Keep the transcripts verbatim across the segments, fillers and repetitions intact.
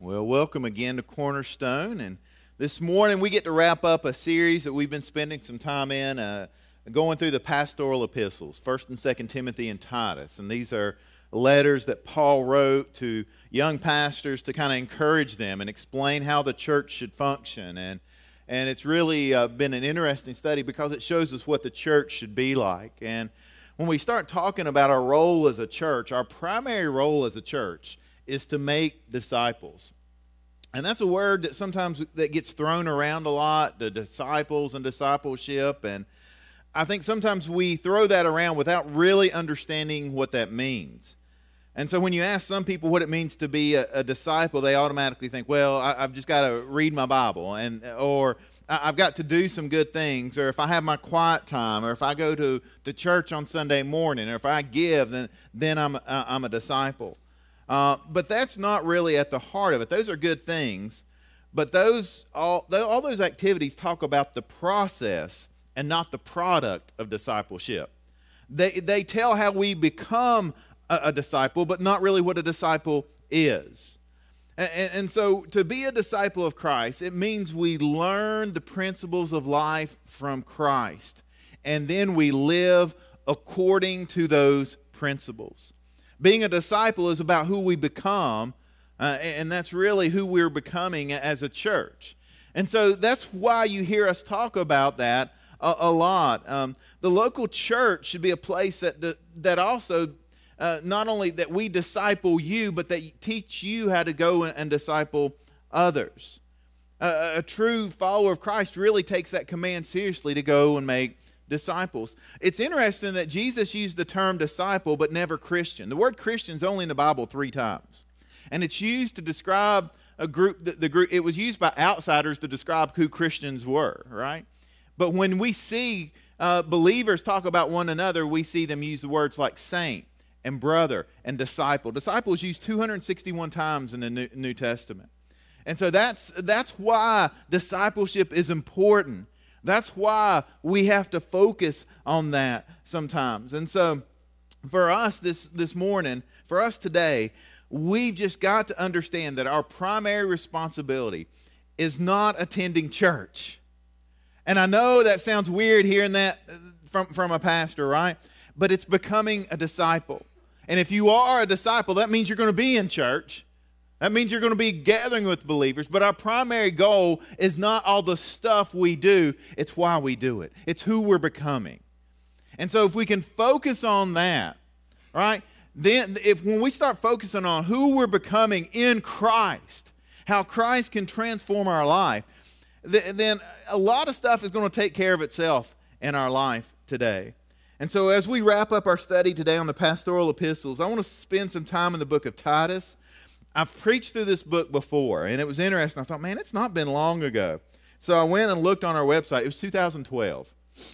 Well, welcome again to Cornerstone, and this morning we get to wrap up a series that we've been spending some time in, uh, going through the pastoral epistles, First and Second Timothy and Titus, and these are letters that Paul wrote to young pastors to kind of encourage them and explain how the church should function, and and it's really uh, been an interesting study because it shows us what the church should be like. And when we start talking about our role as a church, our primary role as a church is to make disciples. And that's a word that sometimes that gets thrown around a lot, the disciples and discipleship. And I think sometimes we throw that around without really understanding what that means. And so when you ask some people what it means to be a, a disciple, they automatically think, well, I, I've just got to read my Bible, and or I've got to do some good things, or if I have my quiet time, or if I go to, to church on Sunday morning, or if I give, then, then I'm, I'm a disciple. Uh, but that's not really at the heart of it. Those are good things, but those all, all those activities talk about the process and not the product of discipleship. They, they tell how we become a, a disciple, but not really what a disciple is. And, and so to be a disciple of Christ, it means we learn the principles of life from Christ, and then we live according to those principles. Being a disciple is about who we become, uh, and that's really who we're becoming as a church. And so that's why you hear us talk about that a, a lot. Um, the local church should be a place that that, that also, uh, not only that we disciple you, but that teach you how to go and, and disciple others. Uh, a true follower of Christ really takes that command seriously to go and make disciples. It's interesting that Jesus used the term disciple but never Christian. The word Christian is only in the Bible three times. And it's used to describe a group, the, the group, it was used by outsiders to describe who Christians were, right? But when we see uh, believers talk about one another, we see them use the words like saint and brother and disciple. Disciple is used two hundred sixty-one times in the New, New Testament. And so that's that's why discipleship is important. That's why we have to focus on that sometimes. And so for us this, this morning, for us today, we've just got to understand that our primary responsibility is not attending church. And I know that sounds weird hearing that from, from a pastor, right? But it's becoming a disciple. And if you are a disciple, that means you're going to be in church. That means you're going to be gathering with believers, but our primary goal is not all the stuff we do, it's why we do it. It's who we're becoming. And so if we can focus on that, right, then if when we start focusing on who we're becoming in Christ, how Christ can transform our life, then a lot of stuff is going to take care of itself in our life today. And so as we wrap up our study today on the pastoral epistles, I want to spend some time in the book of Titus. I've preached through this book before, and it was interesting. I thought, man, it's not been long ago. So I went and looked on our website. It was two thousand twelve.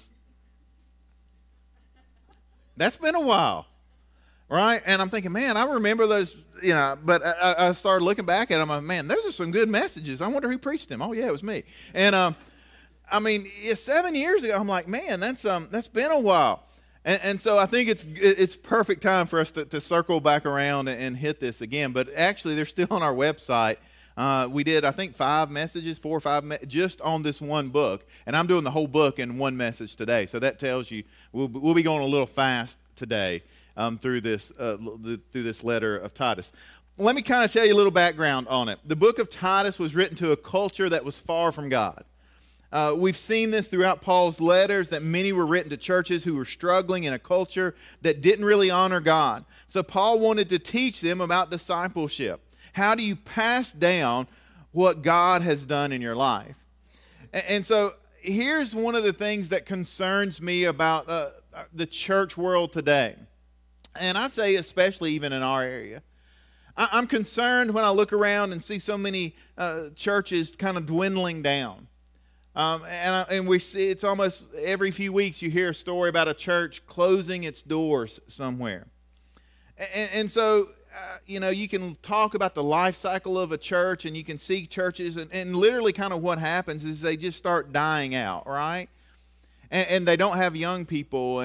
That's been a while, right? And I'm thinking, man, I remember those, you know, but I, I started looking back at them. I'm like, man, those are some good messages. I wonder who preached them. Oh, yeah, it was me. And, um, I mean, seven years ago, I'm like, man, that's um, that's been a while. And, and so I think it's it's perfect time for us to, to circle back around and, and hit this again. But actually, they're still on our website. Uh, we did, I think, five messages, four or five, me- just on this one book. And I'm doing the whole book in one message today. So that tells you we'll, we'll be going a little fast today um, through this uh, the, through this letter of Titus. Let me kind of tell you a little background on it. The book of Titus was written to a culture that was far from God. Uh, we've seen this throughout Paul's letters, that many were written to churches who were struggling in a culture that didn't really honor God. So Paul wanted to teach them about discipleship. How do you pass down what God has done in your life? And, and so here's one of the things that concerns me about uh, the church world today. And I'd say especially even in our area. I, I'm concerned when I look around and see so many uh, churches kind of dwindling down. Um, and, I, and we see it's almost every few weeks you hear a story about a church closing its doors somewhere. And, and so, uh, you know, you can talk about the life cycle of a church, and you can see churches, and, and literally kind of what happens is they just start dying out, right? And, and they don't have young people, and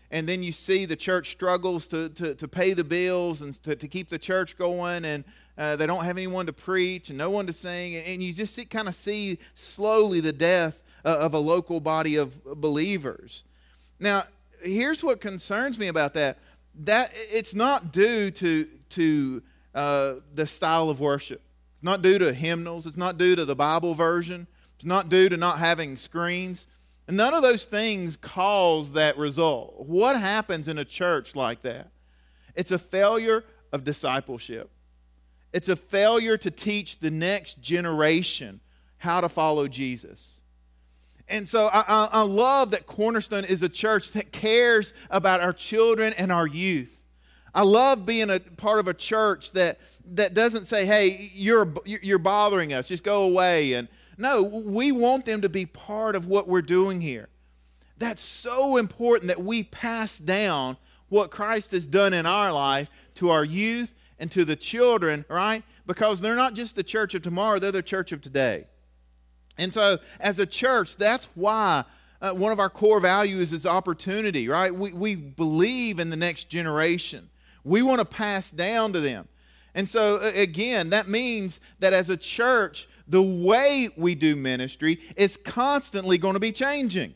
and then you see the church struggles to, to, to pay the bills and to, to keep the church going, and uh, they don't have anyone to preach and no one to sing, and, and you just see, kind of see slowly the death uh, of a local body of believers. Now, here's what concerns me about that. That it's not due to, to uh, the style of worship. It's not due to hymnals. It's not due to the Bible version. It's not due to not having screens. And none of those things cause that result. What happens in a church like that? It's a failure of discipleship. It's a failure to teach the next generation how to follow Jesus. And so I, I, I love that Cornerstone is a church that cares about our children and our youth. I love being a part of a church that, that doesn't say, hey, you're, you're bothering us, just go away. And no, we want them to be part of what we're doing here. That's so important that we pass down what Christ has done in our life to our youth and to the children, right? Because they're not just the church of tomorrow, they're the church of today. And so as a church, that's why uh, one of our core values is opportunity, right? We, we believe in the next generation. We want to pass down to them. And so, again, that means that as a church, the way we do ministry is constantly going to be changing.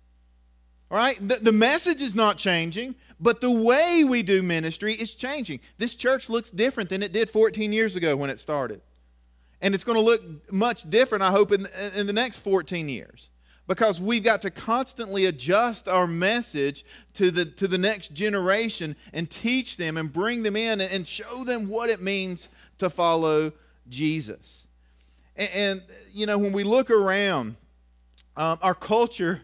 All right? The, the message is not changing, but the way we do ministry is changing. This church looks different than it did fourteen years ago when it started. And it's going to look much different, I hope, in, in the next fourteen years. Because we've got to constantly adjust our message to the, to the next generation and teach them and bring them in and, and show them what it means to follow Jesus. And, and you know, when we look around, um, our culture,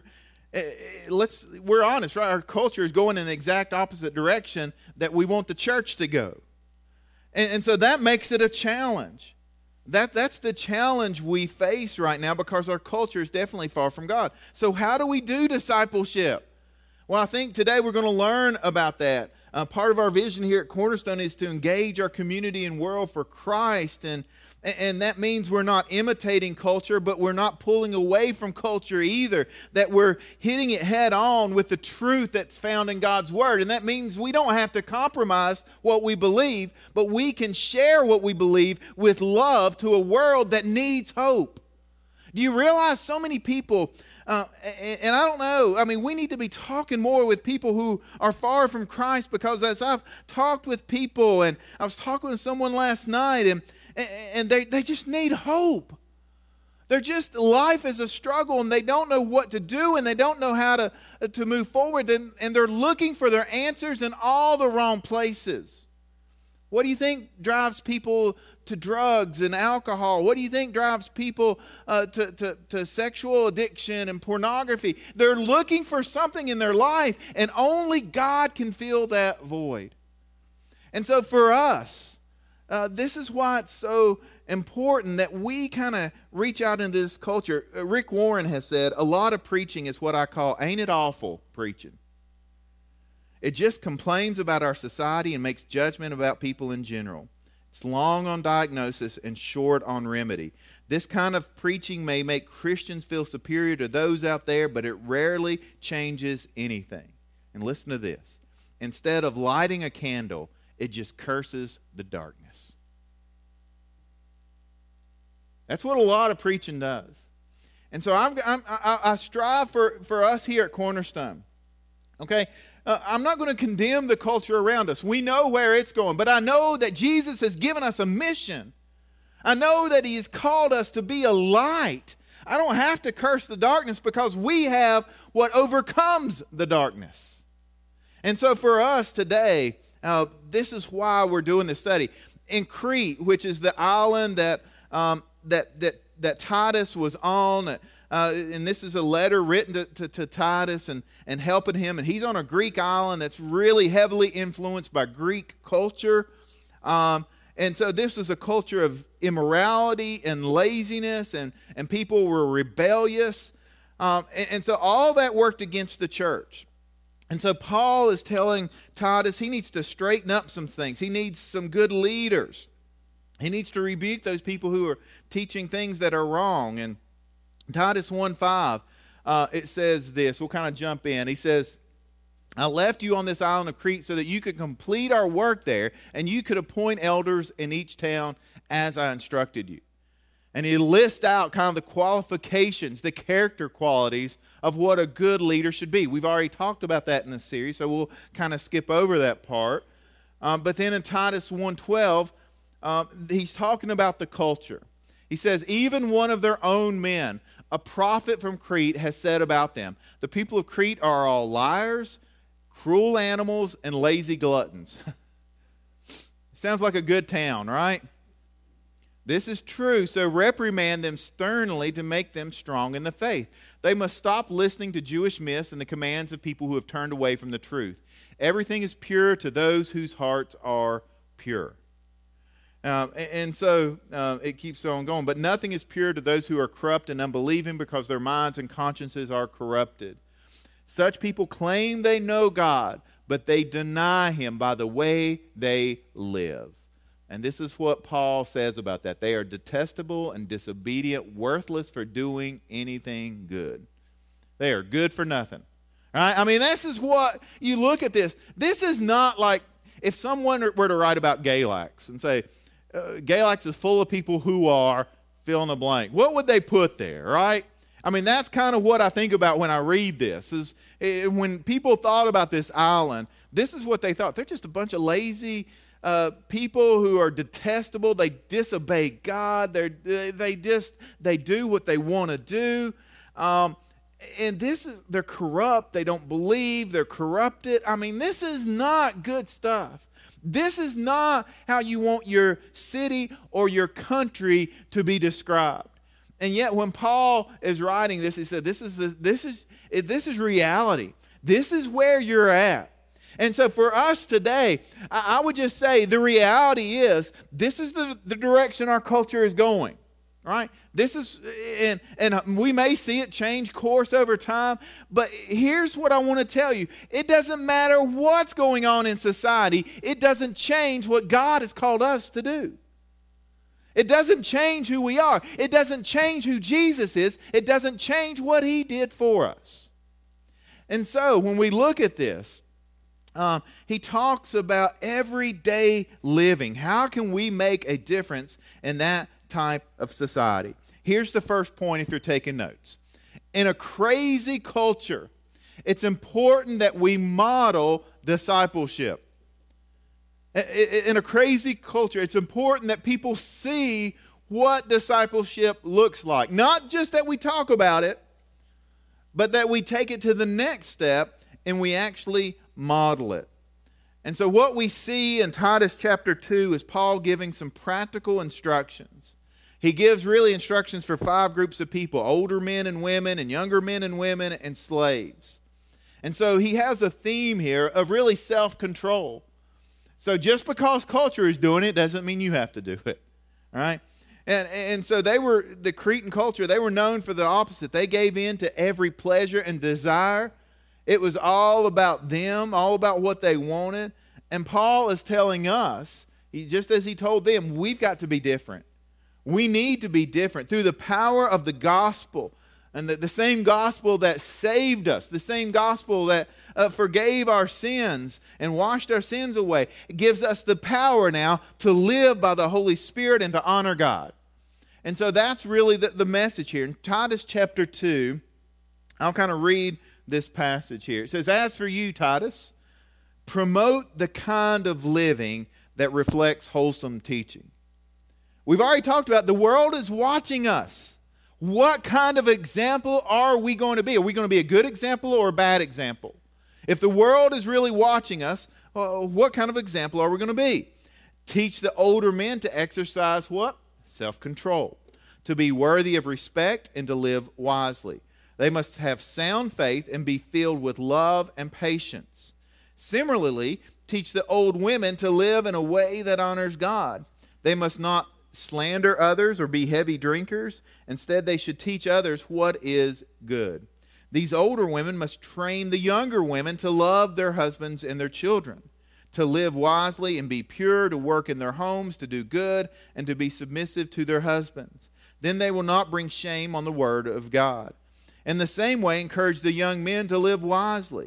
let's we're honest, right? Our culture is going in the exact opposite direction that we want the church to go. And, and so that makes it a challenge. That, that's the challenge we face right now because our culture is definitely far from God. So how do we do discipleship? Well, I think today we're going to learn about that. Uh, part of our vision here at Cornerstone is to engage our community and world for Christ. And, and that means we're not imitating culture, but we're not pulling away from culture either. That we're hitting it head on with the truth that's found in God's Word. And that means we don't have to compromise what we believe, but we can share what we believe with love to a world that needs hope. Do you realize so many people, uh, and, and I don't know, I mean, we need to be talking more with people who are far from Christ, because as I've talked with people, and I was talking with someone last night, and and they, they just need hope. They're just, life is a struggle, and they don't know what to do, and they don't know how to, to move forward, and, and they're looking for their answers in all the wrong places. What do you think drives people to drugs and alcohol? What do you think drives people uh, to, to, to sexual addiction and pornography? They're looking for something in their life, and only God can fill that void. And so for us, uh, this is why it's so important that we kind of reach out into this culture. Uh, Rick Warren has said, a lot of preaching is what I call ain't it awful preaching. It just complains about our society and makes judgment about people in general. It's long on diagnosis and short on remedy. This kind of preaching may make Christians feel superior to those out there, but it rarely changes anything. And listen to this. Instead of lighting a candle, it just curses the darkness. That's what a lot of preaching does. And so I've, I'm, I, I strive for, for us here at Cornerstone. Okay? Uh, I'm not going to condemn the culture around us. We know where it's going. But I know that Jesus has given us a mission. I know that He has called us to be a light. I don't have to curse the darkness because we have what overcomes the darkness. And so for us today, uh, this is why we're doing this study. In Crete, which is the island that um, that that that Titus was on, uh, and this is a letter written to, to, to Titus and, and helping him. And he's on a Greek island that's really heavily influenced by Greek culture. Um, and so this is a culture of immorality and laziness, and, and people were rebellious. Um, and, and so all that worked against the church. And so Paul is telling Titus he needs to straighten up some things. He needs some good leaders. He needs to rebuke those people who are teaching things that are wrong. And Titus one five, uh, it says this. We'll kind of jump in. He says, I left you on this island of Crete so that you could complete our work there, and you could appoint elders in each town as I instructed you. And he lists out kind of the qualifications, the character qualities of what a good leader should be. We've already talked about that in this series, so we'll kind of skip over that part. Um, but then in Titus one twelve, um, he's talking about the culture. He says, even one of their own men, a prophet from Crete, has said about them, the people of Crete are all liars, cruel animals, and lazy gluttons. Sounds like a good town, right? This is true, so reprimand them sternly to make them strong in the faith. They must stop listening to Jewish myths and the commands of people who have turned away from the truth. Everything is pure to those whose hearts are pure. Um, and, and so uh, it keeps on going. But nothing is pure to those who are corrupt and unbelieving, because their minds and consciences are corrupted. Such people claim they know God, but they deny Him by the way they live. And this is what Paul says about that. They are detestable and disobedient, worthless for doing anything good. They are good for nothing. Right? I mean, this is what, you look at this. This is not like if someone were to write about Galax and say, uh, Galax is full of people who are fill in the blank. What would they put there, right? I mean, that's kind of what I think about when I read this. Is uh, when people thought about this island, this is what they thought. They're just a bunch of lazy Uh, people who are detestable. They disobey God. They're, they they just they do what they want to do, um, and this is they're corrupt. They don't believe. They're corrupted. I mean, this is not good stuff. This is not how you want your city or your country to be described. And yet, when Paul is writing this, he said, "This is the, this is this is reality. This is where you're at." And so for us today, I would just say the reality is this is the, the direction our culture is going, right? This is, and, and we may see it change course over time, but here's what I want to tell you. It doesn't matter what's going on in society. It doesn't change what God has called us to do. It doesn't change who we are. It doesn't change who Jesus is. It doesn't change what He did for us. And so when we look at this, Um, he talks about everyday living. How can we make a difference in that type of society? Here's the first point if you're taking notes. In a crazy culture, it's important that we model discipleship. In a crazy culture, it's important that people see what discipleship looks like. Not just that we talk about it, but that we take it to the next step and we actually model it. And so what we see in Titus chapter two is Paul giving some practical instructions. He gives really instructions for five groups of people: older men and women, and younger men and women, and slaves. And so he has a theme here of really self-control. So just because culture is doing it doesn't mean you have to do it. All right? And, and so they were, the Cretan culture, they were known for the opposite. They gave in to every pleasure and desire. It was all about them, all about what they wanted. And Paul is telling us, he, just as he told them, we've got to be different. We need to be different through the power of the gospel. And the, the same gospel that saved us, the same gospel that uh, forgave our sins and washed our sins away, it gives us the power now to live by the Holy Spirit and to honor God. And so that's really the, the message here. In Titus chapter two, I'll kind of read this passage here. It says, "As for you, Titus, promote the kind of living that reflects wholesome teaching." We've already talked about the world is watching us. What kind of example are we going to be? Are we going to be a good example or a bad example? If the world is really watching us, uh, what kind of example are we going to be? Teach the older men to exercise what? Self-control, to be worthy of respect and to live wisely. They must have sound faith and be filled with love and patience. Similarly, teach the old women to live in a way that honors God. They must not slander others or be heavy drinkers. Instead, they should teach others what is good. These older women must train the younger women to love their husbands and their children, to live wisely and be pure, to work in their homes, to do good, and to be submissive to their husbands. Then they will not bring shame on the word of God. In the same way, encourage the young men to live wisely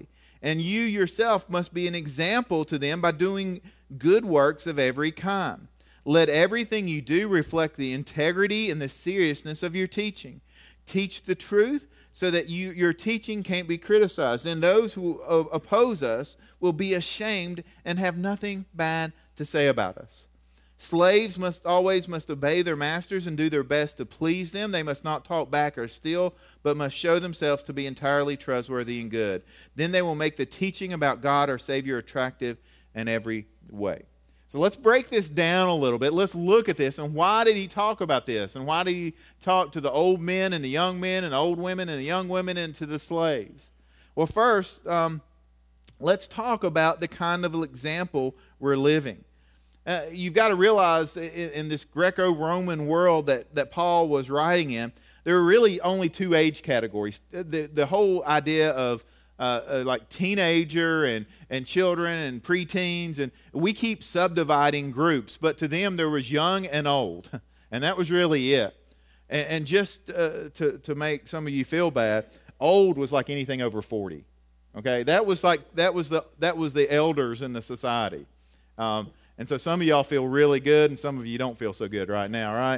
And you yourself must be an example to them by doing good works of every kind. Let everything you do reflect the integrity and the seriousness of your teaching. Teach the truth so that you, your teaching can't be criticized. And those who oppose us will be ashamed and have nothing bad to say about us. Slaves must always must obey their masters and do their best to please them. They must not talk back or steal, but must show themselves to be entirely trustworthy and good. Then they will make the teaching about God, our Savior, attractive in every way. So let's break this down a little bit. Let's look at this. And why did he talk about this? And why did he talk to the old men and the young men and the old women and the young women and to the slaves? Well, first, um, let's talk about the kind of example we're living. Uh, you've got to realize in, in this Greco-Roman world that, that Paul was writing in, there were really only two age categories. The, the whole idea of uh, uh, like teenager and, and children and preteens, and we keep subdividing groups, but to them there was young and old, and that was really it. And, and just uh, to, to make some of you feel bad, old was like anything over forty. Okay, that was like that was the that was the elders in the society. Um, And so some of y'all feel really good, and some of you don't feel so good right now, right?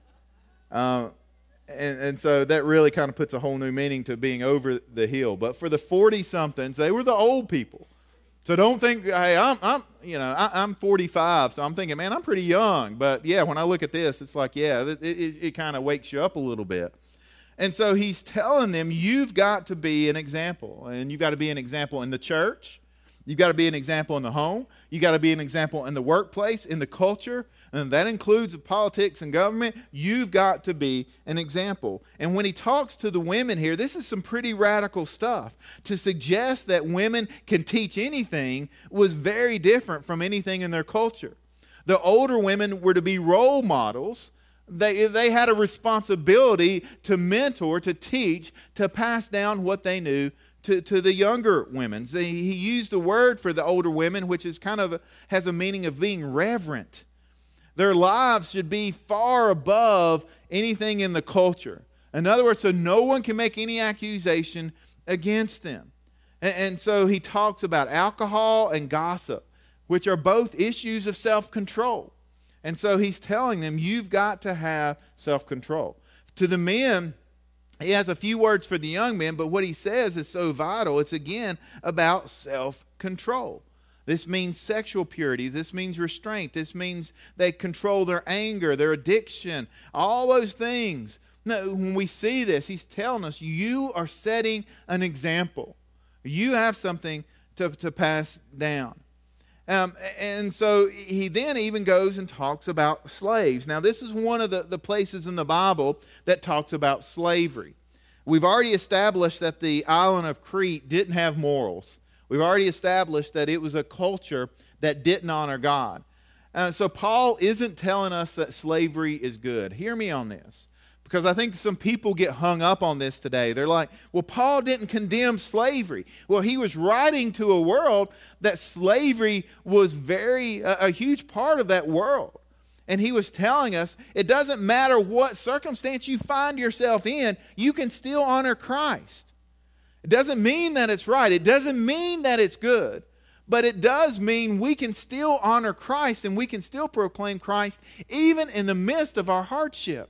Uh, and, and so that really kind of puts a whole new meaning to being over the hill. But for the forty-somethings, they were the old people. So don't think, hey, I'm, I'm you know, I, I'm forty-five, so I'm thinking, man, I'm pretty young. But yeah, when I look at this, it's like, yeah, it, it, it kind of wakes you up a little bit. And so he's telling them, you've got to be an example, and you've got to be an example in the church. You've got to be an example in the home. You've got to be an example in the workplace, in the culture, and that includes politics and government. You've got to be an example. And when he talks to the women here, this is some pretty radical stuff. To suggest that women can teach anything was very different from anything in their culture. The older women were to be role models. They, they had a responsibility to mentor, to teach, to pass down what they knew To, to the younger women. So he used the word for the older women, which is kind of a, has a meaning of being reverent. Their lives should be far above anything in the culture. In other words, so no one can make any accusation against them. And, and so he talks about alcohol and gossip, which are both issues of self-control. And so he's telling them, you've got to have self-control. To the men, he has a few words for the young men, but what he says is so vital. It's again about self-control. This means sexual purity. This means restraint. This means they control their anger, their addiction, all those things. No, when we see this, he's telling us, you are setting an example. You have something to, to pass down. Um, and so he then even goes and talks about slaves. Now, this is one of the, the places in the Bible that talks about slavery. We've already established that the island of Crete didn't have morals. We've already established that it was a culture that didn't honor God. Uh, so Paul isn't telling us that slavery is good. Hear me on this. Because I think some people get hung up on this today. They're like, well, Paul didn't condemn slavery. Well, he was writing to a world that slavery was very, a, a huge part of that world. And he was telling us, it doesn't matter what circumstance you find yourself in, you can still honor Christ. It doesn't mean that it's right. It doesn't mean that it's good. But it does mean we can still honor Christ and we can still proclaim Christ even in the midst of our hardship.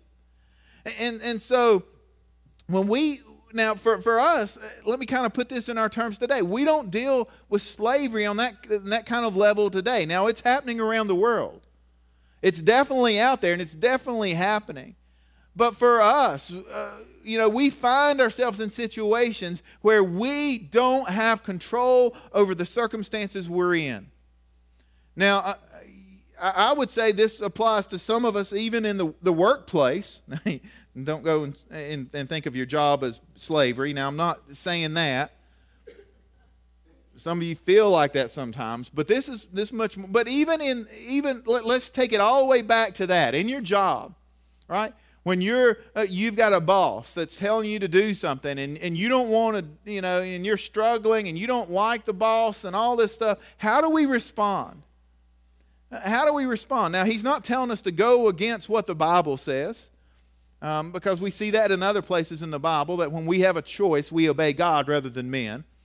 And and so when we, now for, for us, let me kind of put this in our terms today. We don't deal with slavery on that, that kind of level today. Now it's happening around the world. It's definitely out there and it's definitely happening. But for us, uh, you know, we find ourselves in situations where we don't have control over the circumstances we're in. Now, I, I would say this applies to some of us even in the, the workplace. Don't go and, and, and think of your job as slavery. Now, I'm not saying that. Some of you feel like that sometimes, but this is this much more. But even in, even let, let's take it all the way back to that. In your job, right? When you're, uh, you've got a boss that's telling you to do something and, and you don't want to, you know, and you're struggling and you don't like the boss and all this stuff, how do we respond? How do we respond? Now, he's not telling us to go against what the Bible says, um, because we see that in other places in the Bible, that when we have a choice, we obey God rather than men.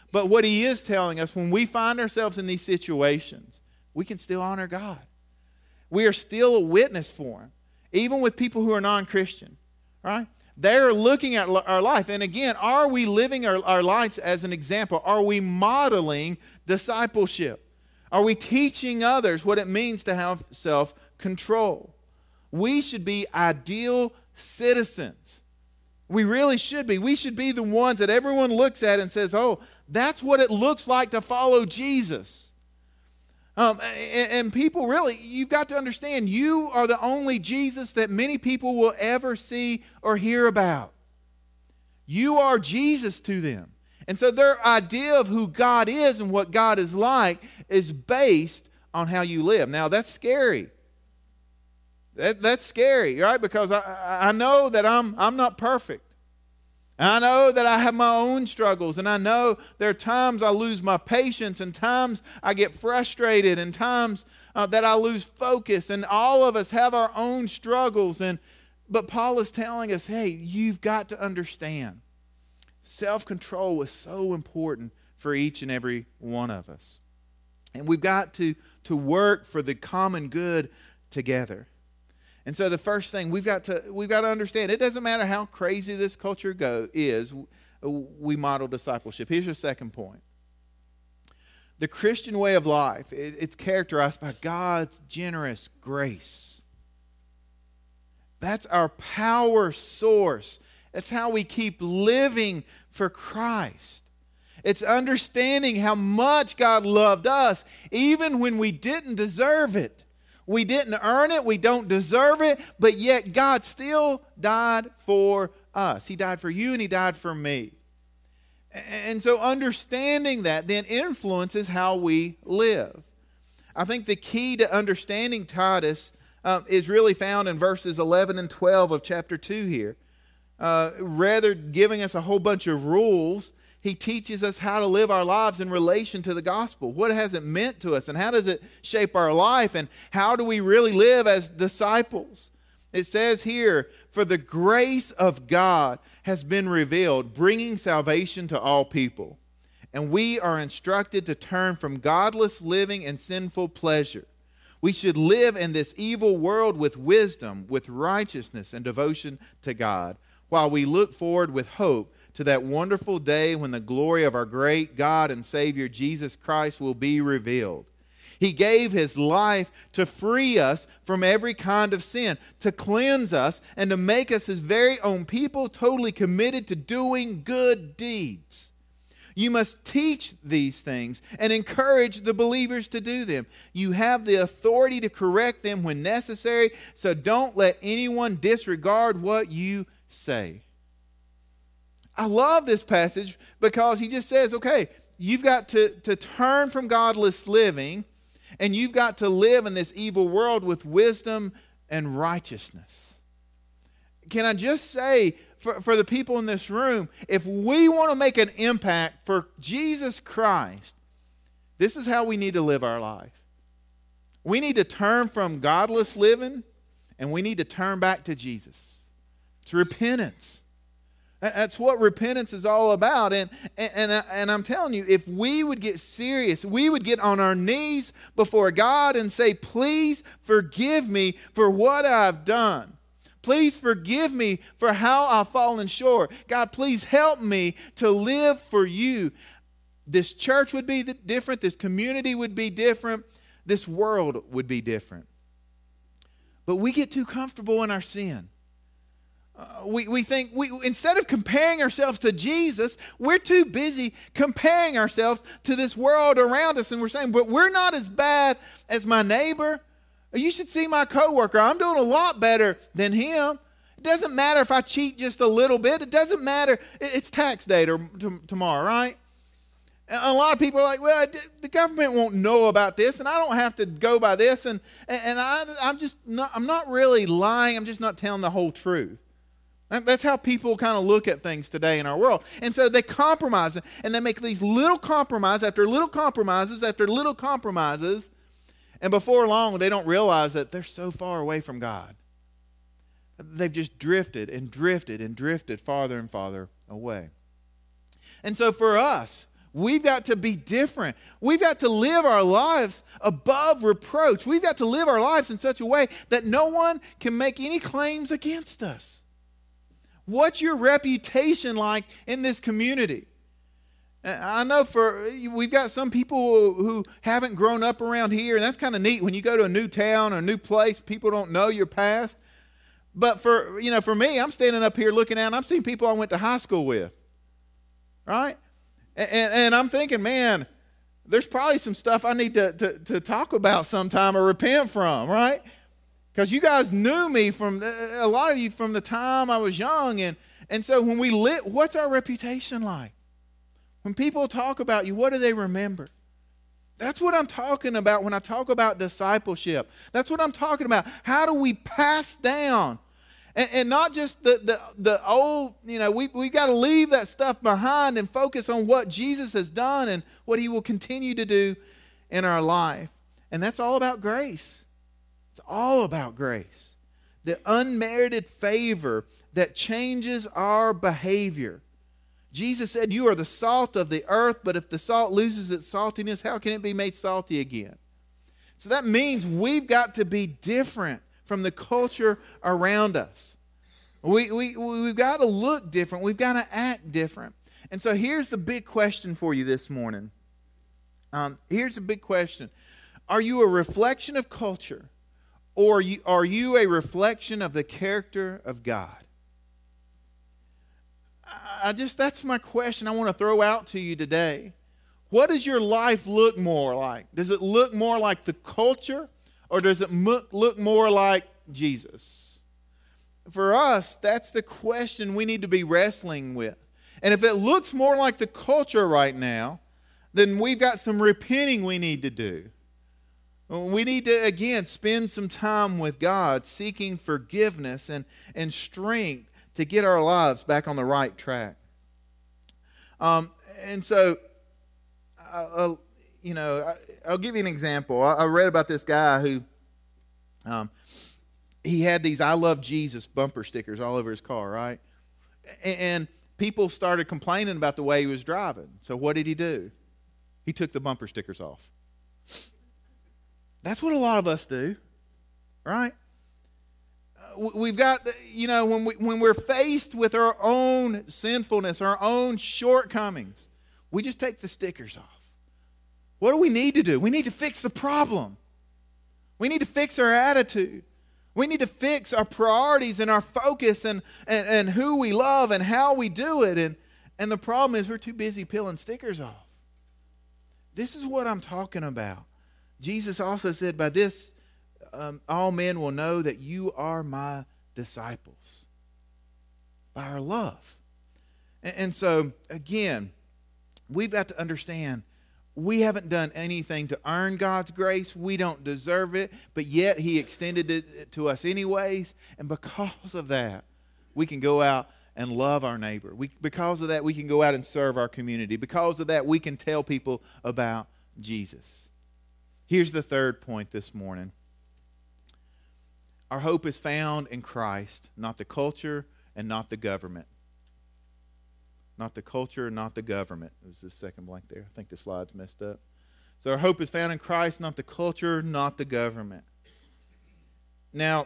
But what he is telling us, when we find ourselves in these situations, we can still honor God. We are still a witness for him, even with people who are non-Christian, right? They're looking at our life. And again, are we living our, our lives as an example? Are we modeling discipleship? Are we teaching others what it means to have self-control? We should be ideal citizens. We really should be. We should be the ones that everyone looks at and says, oh, that's what it looks like to follow Jesus. Um, and, and people really, you've got to understand, you are the only Jesus that many people will ever see or hear about. You are Jesus to them. And so their idea of who God is and what God is like is based on how you live. Now, that's scary. That, that's scary, right? Because I, I know that I'm, I'm not perfect. And I know that I have my own struggles. And I know there are times I lose my patience, and times I get frustrated, and times uh, that I lose focus. And all of us have our own struggles. And but Paul is telling us, hey, you've got to understand. Self-control is so important for each and every one of us. And we've got to, to work for the common good together. And so the first thing we've got to we've got to understand, it doesn't matter how crazy this culture go is, we model discipleship. Here's your second point. The Christian way of life, it's characterized by God's generous grace. That's our power source. That's how we keep living for Christ. It's understanding how much God loved us, even when we didn't deserve it. We didn't earn it. We don't deserve it. But yet God still died for us. He died for you and He died for me. And so understanding that then influences how we live. I think the key to understanding Titus um, is really found in verses eleven and twelve of chapter two here. Uh, rather giving us a whole bunch of rules, he teaches us how to live our lives in relation to the gospel. What has it meant to us, and how does it shape our life, and how do we really live as disciples? It says here, for the grace of God has been revealed, bringing salvation to all people. And we are instructed to turn from godless living and sinful pleasure. We should live in this evil world with wisdom, with righteousness and devotion to God, while we look forward with hope to that wonderful day when the glory of our great God and Savior Jesus Christ will be revealed. He gave His life to free us from every kind of sin, to cleanse us, and to make us His very own people, totally committed to doing good deeds. You must teach these things and encourage the believers to do them. You have the authority to correct them when necessary, so don't let anyone disregard what you say. I love this passage because he just says, okay, you've got to, to turn from godless living, and you've got to live in this evil world with wisdom and righteousness. Can I just say, for, for the people in this room, if we want to make an impact for Jesus Christ, this is how we need to live our life. We need to turn from godless living, and we need to turn back to Jesus. It's repentance. That's what repentance is all about. And, and, and I'm telling you, if we would get serious, we would get on our knees before God and say, please forgive me for what I've done. Please forgive me for how I've fallen short. God, please help me to live for you. This church would be different. This community would be different. This world would be different. But we get too comfortable in our sin. Uh, we, we think, we instead of comparing ourselves to Jesus, we're too busy comparing ourselves to this world around us. And we're saying, but we're not as bad as my neighbor. You should see my coworker. I'm doing a lot better than him. It doesn't matter if I cheat just a little bit. It doesn't matter. It's tax day to, to, tomorrow, right? And a lot of people are like, well, the government won't know about this, and I don't have to go by this. And, and I, I'm just not, I'm not really lying. I'm just not telling the whole truth. That's how people kind of look at things today in our world. And so they compromise, and they make these little compromises after little compromises after little compromises. And before long, they don't realize that they're so far away from God. They've just drifted and drifted and drifted farther and farther away. And so for us, We've got to be different. We've got to live our lives above reproach. We've got to live our lives in such a way that no one can make any claims against us. What's your reputation like in this community? I know for we've got some people who haven't grown up around here, and that's kind of neat. When you go to a new town or a new place, people don't know your past. But for you know, for me, I'm standing up here looking out, and I'm seeing people I went to high school with, right? And, and, and I'm thinking, man, there's probably some stuff I need to, to, to talk about sometime or repent from, right? Because you guys knew me from, a lot of you from the time I was young. And, and so when we lit, what's our reputation like? When people talk about you, what do they remember? That's what I'm talking about when I talk about discipleship. That's what I'm talking about. How do we pass down? And, and not just the, the, the old, you know, we we got to leave that stuff behind and focus on what Jesus has done and what he will continue to do in our life. And that's all about grace. It's all about grace. The unmerited favor that changes our behavior. Jesus said, you are the salt of the earth, but if the salt loses its saltiness, how can it be made salty again? So that means we've got to be different from the culture around us. We, we, we've got to look different. We've got to act different. And so here's the big question for you this morning. Um, here's the big question. Are you a reflection of culture, or are you, are you a reflection of the character of God? I just, that's my question I want to throw out to you today. What does your life look more like? Does it look more like the culture, or does it look more like Jesus? For us, that's the question we need to be wrestling with. And if it looks more like the culture right now, then we've got some repenting we need to do. We need to, again, spend some time with God, seeking forgiveness and, and strength to get our lives back on the right track. Um, and so, uh, you know, I, I'll give you an example. I, I read about this guy who, um, he had these I Love Jesus bumper stickers all over his car, right? And, and people started complaining about the way he was driving. So what did he do? He took the bumper stickers off. That's what a lot of us do, right? We've got, you know, when, we, when we're faced with our own sinfulness, our own shortcomings, we just take the stickers off. What do we need to do? We need to fix the problem. We need to fix our attitude. We need to fix our priorities and our focus and, and, and who we love and how we do it. And, and the problem is we're too busy peeling stickers off. This is what I'm talking about. Jesus also said, by this, Um, all men will know that you are my disciples, by our love. And, and so, again, we've got to understand we haven't done anything to earn God's grace. We don't deserve it, but yet he extended it to us anyways. And because of that, we can go out and love our neighbor. We, because of that, we can go out and serve our community. Because of that, we can tell people about Jesus. Here's the third point this morning. Our hope is found in Christ, not the culture and not the government. Not the culture, not the government. There's the second blank there. I think the slide's messed up. So our hope is found in Christ, not the culture, not the government. Now,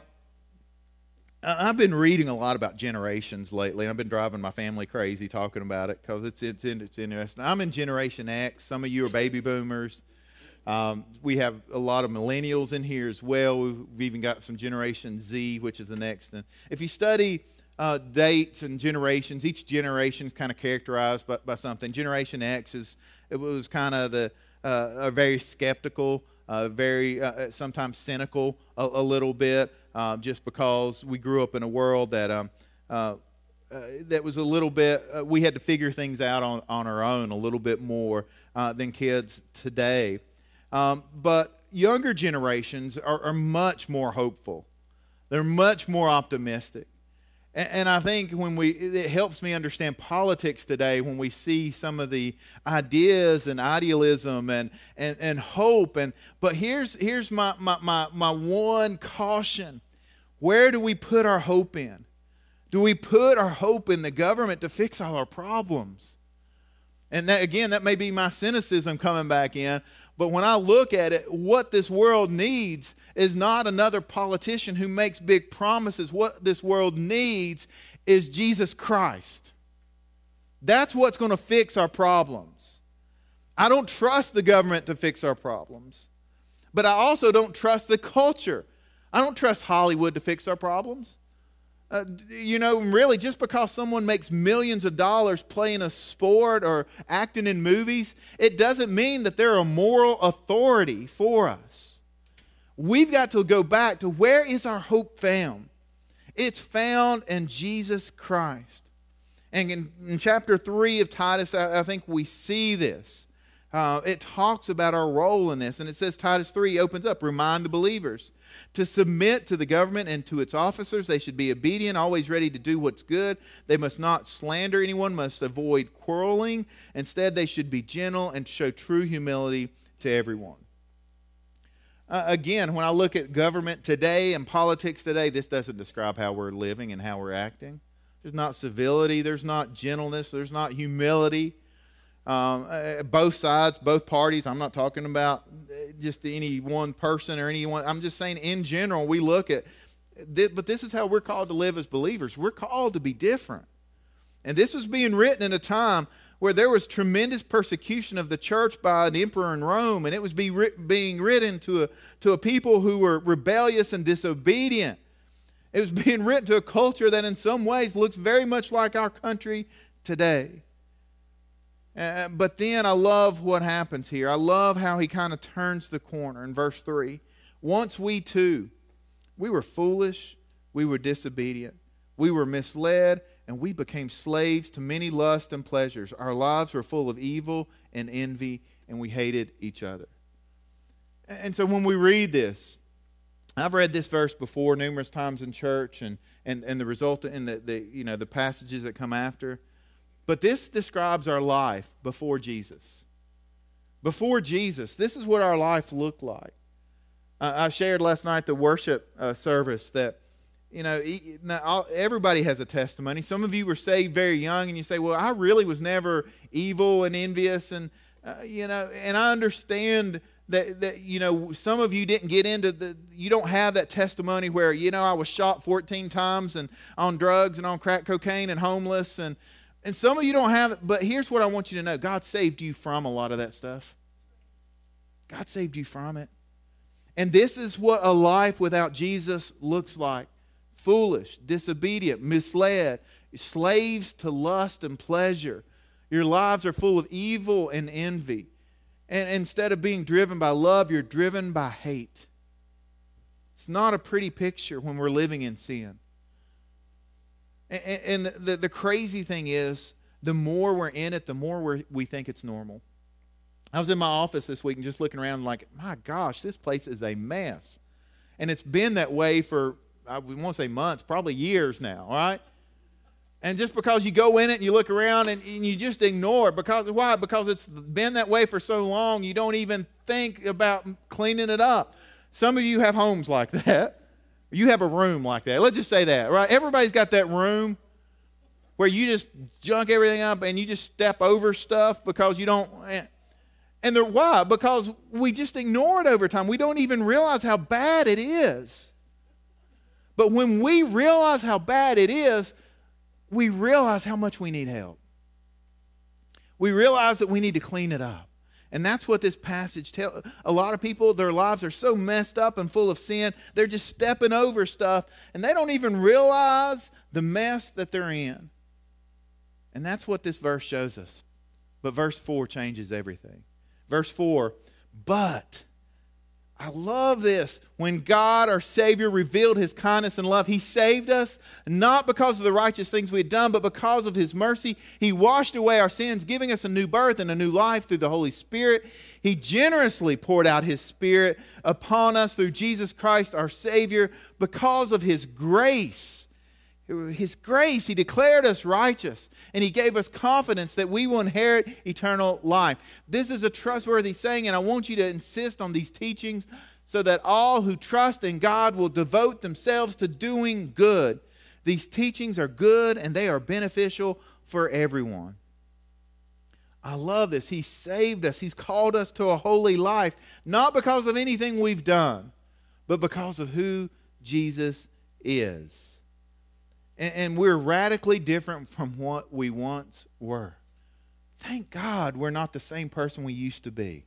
I've been reading a lot about generations lately. I've been driving my family crazy talking about it because it's, it's, it's interesting. I'm in Generation X. Some of you are baby boomers. Um, we have a lot of millennials in here as well. We've, we've even got some Generation Z, which is the next. And if you study uh, dates and generations, each generation is kind of characterized by, by something. Generation X is it was kind of the uh, very skeptical, uh, very uh, sometimes cynical a, a little bit, uh, just because we grew up in a world that um, uh, uh, that was a little bit. Uh, we had to figure things out on on our own a little bit more uh, than kids today. Um, but younger generations are, are much more hopeful. They're much more optimistic. And, and I think when we, it helps me understand politics today when we see some of the ideas and idealism and, and, and hope. And but here's here's my, my, my, my one caution. Where do we put our hope in? Do we put our hope in the government to fix all our problems? And that, again, that may be my cynicism coming back in. But when I look at it, what this world needs is not another politician who makes big promises. What this world needs is Jesus Christ. That's what's going to fix our problems. I don't trust the government to fix our problems. But I also don't trust the culture. I don't trust Hollywood to fix our problems. Uh, you know, really, just because someone makes millions of dollars playing a sport or acting in movies, it doesn't mean that they're a moral authority for us. We've got to go back to where is our hope found? It's found in Jesus Christ. And in, in chapter three of Titus, I, I think we see this. Uh, it talks about our role in this. And it says, Titus three opens up, remind the believers to submit to the government and to its officers. They should be obedient, always ready to do what's good. They must not slander anyone, must avoid quarreling. Instead, they should be gentle and show true humility to everyone. Uh, again, when I look at government today and politics today, this doesn't describe how we're living and how we're acting. There's not civility, there's not gentleness, there's not humility. Um, uh, both sides, both parties. I'm not talking about just any one person or anyone. I'm just saying in general, we look at, th- but this is how we're called to live as believers. We're called to be different. And this was being written in a time where there was tremendous persecution of the church by an emperor in Rome, and it was be writ- being written to a, to a people who were rebellious and disobedient. It was being written to a culture that in some ways looks very much like our country today. Uh, but then I love what happens here. I love how he kind of turns the corner in verse three. Once we too, we were foolish, we were disobedient, we were misled, and we became slaves to many lusts and pleasures. Our lives were full of evil and envy, and we hated each other. And so when we read this, I've read this verse before numerous times in church, and and, and the result in the, the you know the passages that come after. But this describes our life before Jesus. Before Jesus, this is what our life looked like. Uh, I shared last night the worship uh, service that, you know, everybody has a testimony. Some of you were saved very young and you say, well, I really was never evil and envious. And, uh, you know, and I understand that, that, you know, some of you didn't get into the, you don't have that testimony where, you know, I was shot fourteen times and on drugs and on crack cocaine and homeless and, And some of you don't have it, but here's what I want you to know. God saved you from a lot of that stuff. God saved you from it. And this is what a life without Jesus looks like. Foolish, disobedient, misled, slaves to lust and pleasure. Your lives are full of evil and envy. And instead of being driven by love, you're driven by hate. It's not a pretty picture when we're living in sin. And the, the crazy thing is, the more we're in it, the more we're, we think it's normal. I was in my office this week and just looking around like, my gosh, this place is a mess. And it's been that way for, I won't say months, probably years now, all right? And just because you go in it and you look around and, and you just ignore it. Because, why? Because it's been that way for so long, you don't even think about cleaning it up. Some of you have homes like that. You have a room like that. Let's just say that, right? Everybody's got that room where you just junk everything up and you just step over stuff because you don't. And they're, why? Because we just ignore it over time. We don't even realize how bad it is. But when we realize how bad it is, we realize how much we need help. We realize that we need to clean it up. And that's what this passage tells. A lot of people, their lives are so messed up and full of sin, they're just stepping over stuff, and they don't even realize the mess that they're in. And that's what this verse shows us. But verse four changes everything. Verse four, but, I love this. When God, our Savior, revealed His kindness and love, He saved us, not because of the righteous things we had done, but because of His mercy. He washed away our sins, giving us a new birth and a new life through the Holy Spirit. He generously poured out His Spirit upon us through Jesus Christ, our Savior, because of His grace. His grace, He declared us righteous, and He gave us confidence that we will inherit eternal life. This is a trustworthy saying, and I want you to insist on these teachings so that all who trust in God will devote themselves to doing good. These teachings are good, and they are beneficial for everyone. I love this. He saved us. He's called us to a holy life, not because of anything we've done, but because of who Jesus is. And, and we're radically different from what we once were. Thank God we're not the same person we used to be.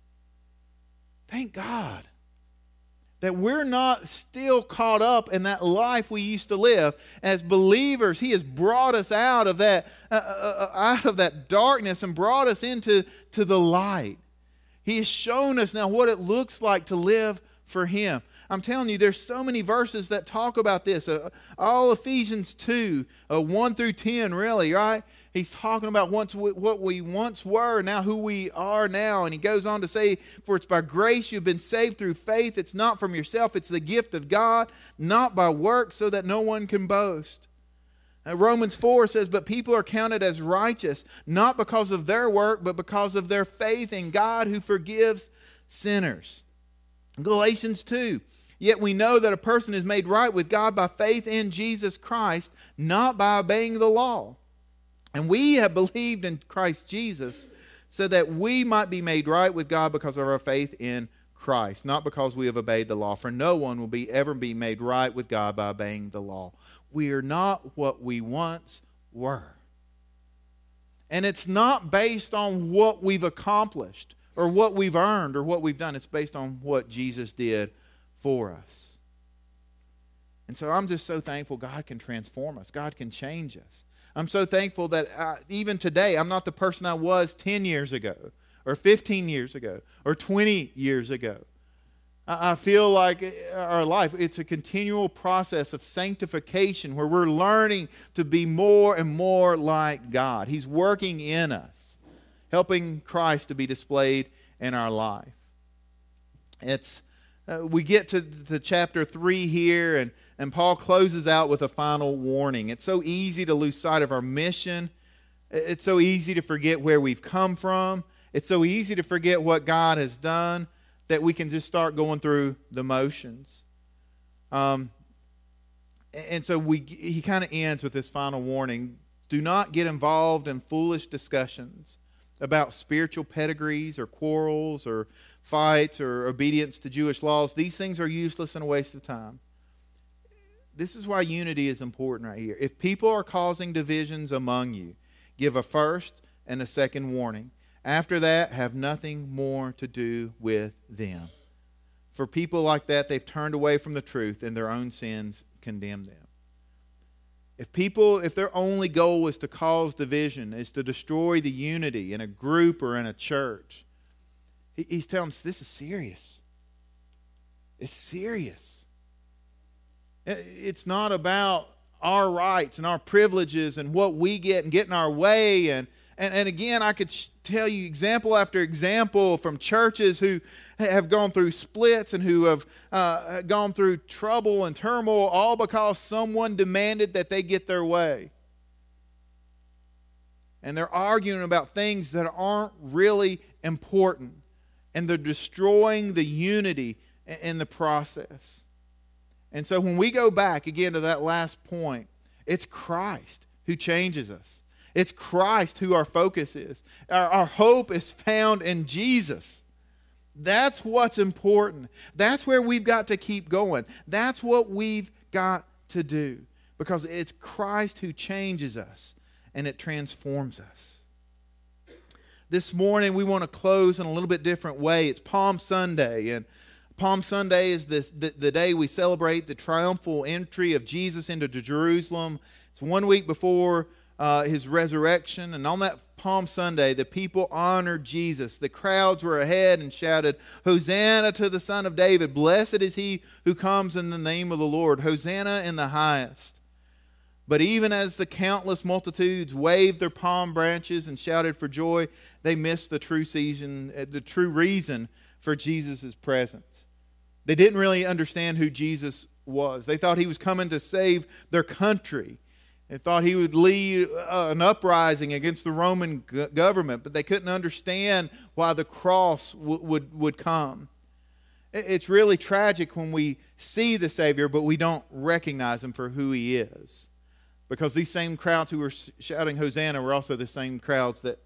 Thank God that we're not still caught up in that life we used to live. As believers, He has brought us out of that, uh, uh, out of that darkness and brought us into to the light. He has shown us now what it looks like to live for Him. I'm telling you, there's so many verses that talk about this. Uh, all Ephesians two, uh, one through ten, really, right? He's talking about once we, what we once were, now who we are now. And he goes on to say, for it's by grace you've been saved through faith. It's not from yourself. It's the gift of God, not by works, so that no one can boast. Uh, Romans four says, but people are counted as righteous, not because of their work, but because of their faith in God who forgives sinners. Galatians two, yet we know that a person is made right with God by faith in Jesus Christ, not by obeying the law. And we have believed in Christ Jesus so that we might be made right with God because of our faith in Christ, not because we have obeyed the law. For no one will be ever be made right with God by obeying the law. We are not what we once were. And it's not based on what we've accomplished or what we've earned or what we've done. It's based on what Jesus did for us. And so I'm just so thankful God can transform us. God can change us. I'm so thankful that I, even today, I'm not the person I was ten years ago or fifteen years ago or twenty years ago. I, I feel like our life, it's a continual process of sanctification where we're learning to be more and more like God. He's working in us, helping Christ to be displayed in our life. It's uh, we get to, to chapter three here, and, and Paul closes out with a final warning. It's so easy to lose sight of our mission. It's so easy to forget where we've come from. It's so easy to forget what God has done that we can just start going through the motions. Um, and so we he kind of ends with this final warning. Do not get involved in foolish discussions about spiritual pedigrees or quarrels or fights or obedience to Jewish laws. These things are useless and a waste of time. This is why unity is important right here. If people are causing divisions among you, give a first and a second warning. After that, have nothing more to do with them. For people like that, they've turned away from the truth and their own sins condemn them. If people, if their only goal is to cause division, is to destroy the unity in a group or in a church, he's telling us this is serious. It's serious. It's not about our rights and our privileges and what we get and getting our way. And, and, and again, I could tell you example after example from churches who have gone through splits and who have uh, gone through trouble and turmoil all because someone demanded that they get their way. And they're arguing about things that aren't really important. And they're destroying the unity in the process. And so when we go back again to that last point, it's Christ who changes us. It's Christ who our focus is. Our, our hope is found in Jesus. That's what's important. That's where we've got to keep going. That's what we've got to do. Because it's Christ who changes us and it transforms us. This morning we want to close in a little bit different way. It's Palm Sunday, and Palm Sunday is this, the, the day we celebrate the triumphal entry of Jesus into Jerusalem. It's one week before uh, His resurrection, and on that Palm Sunday, the people honored Jesus. The crowds were ahead and shouted, "Hosanna to the Son of David! Blessed is He who comes in the name of the Lord! Hosanna in the highest!" But even as the countless multitudes waved their palm branches and shouted for joy, they missed the true season, the true reason for Jesus' presence. They didn't really understand who Jesus was. They thought He was coming to save their country. They thought He would lead uh, an uprising against the Roman g- government, but they couldn't understand why the cross w- would, would come. It's really tragic when we see the Savior, but we don't recognize Him for who He is. Because these same crowds who were shouting Hosanna were also the same crowds that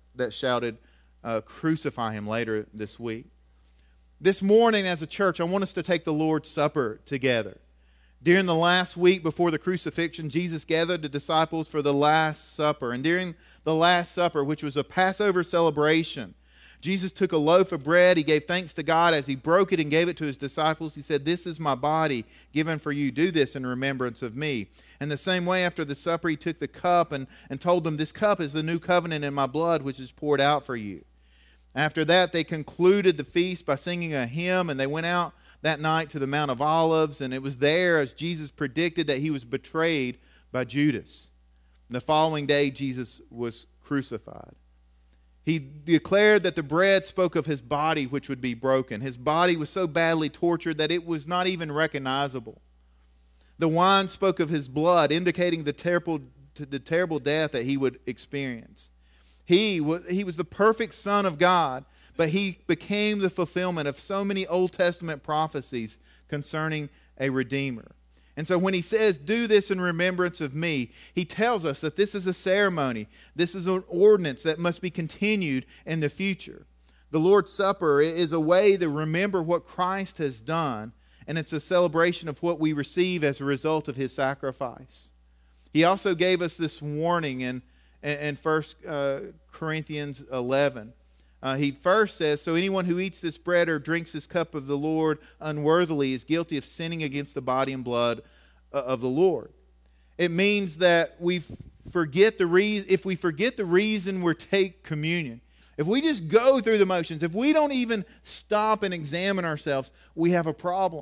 that shouted, uh, crucify him later this week. This morning as a church, I want us to take the Lord's Supper together. During the last week before the crucifixion, Jesus gathered the disciples for the Last Supper. And during the Last Supper, which was a Passover celebration, Jesus took a loaf of bread. He gave thanks to God as he broke it and gave it to his disciples. He said, "This is my body given for you. Do this in remembrance of me." In the same way, after the supper, he took the cup and, and told them, "This cup is the new covenant in my blood, which is poured out for you." After that, they concluded the feast by singing a hymn, and they went out that night to the Mount of Olives, and it was there, as Jesus predicted, that he was betrayed by Judas. The following day, Jesus was crucified. He declared that the bread spoke of his body, which would be broken. His body was so badly tortured that it was not even recognizable. The wine spoke of his blood, indicating the terrible, the terrible death that he would experience. He was, he was the perfect Son of God, but he became the fulfillment of so many Old Testament prophecies concerning a Redeemer. And so when he says, "Do this in remembrance of me," he tells us that this is a ceremony. This is an ordinance that must be continued in the future. The Lord's Supper is a way to remember what Christ has done, and it's a celebration of what we receive as a result of his sacrifice. He also gave us this warning in, in First Corinthians eleven. Uh, he first says, "So anyone who eats this bread or drinks this cup of the Lord unworthily is guilty of sinning against the body and blood of the Lord." It means that we forget the reason. If we forget the reason we take communion, if we just go through the motions, if we don't even stop and examine ourselves, we have a problem,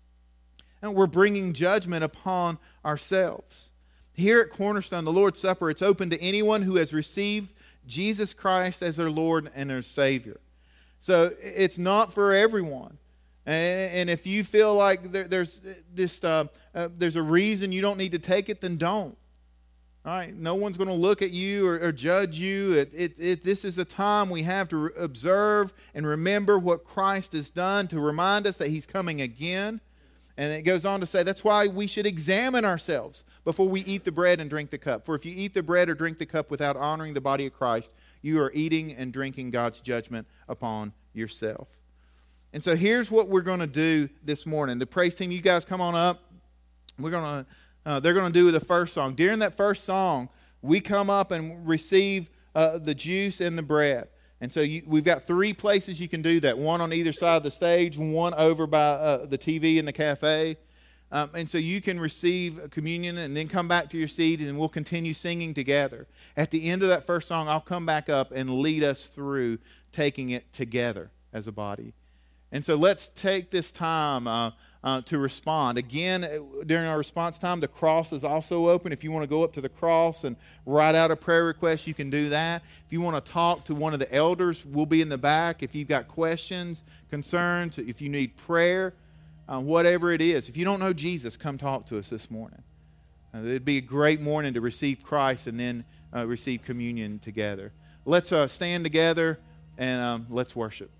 and we're bringing judgment upon ourselves. Here at Cornerstone, the Lord's Supper, it's open to anyone who has received Jesus Christ as their Lord and their Savior. So it's not for everyone. And if you feel like there's this, uh, uh, there's a reason you don't need to take it, then don't. All right? No one's going to look at you or, or judge you. It, it, it, this is a time we have to re- observe and remember what Christ has done to remind us that he's coming again. And it goes on to say that's why we should examine ourselves before we eat the bread and drink the cup. For if you eat the bread or drink the cup without honoring the body of Christ, you are eating and drinking God's judgment upon yourself. And so here's what we're going to do this morning. The praise team, you guys come on up. We're going to, uh, they're going to do the first song. During that first song, we come up and receive uh, the juice and the bread. And so you, we've got three places you can do that. One on either side of the stage, one over by uh, the T V in the cafe. Um, and so you can receive communion and then come back to your seat, and we'll continue singing together. At the end of that first song, I'll come back up and lead us through taking it together as a body. And so let's take this time uh, uh, to respond. Again, during our response time, the cross is also open. If you want to go up to the cross and write out a prayer request, you can do that. If you want to talk to one of the elders, we'll be in the back. If you've got questions, concerns, if you need prayer, uh, whatever it is. If you don't know Jesus, come talk to us this morning. Uh, it'd be a great morning to receive Christ and then uh, receive communion together. Let's uh, stand together and um, let's worship.